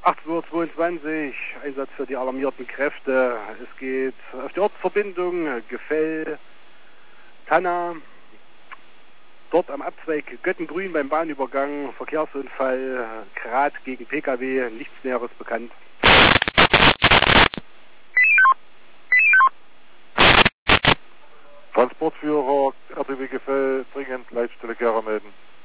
18:22 Uhr, Einsatz für die alarmierten Kräfte. Es geht auf die Ortsverbindung Gefell-Tanna. Dort am Abzweig Göttengrün beim Bahnübergang, Verkehrsunfall, Grat gegen Pkw, nichts Näheres bekannt. Transportführer RTW Gefell, dringend Leitstelle Gera melden.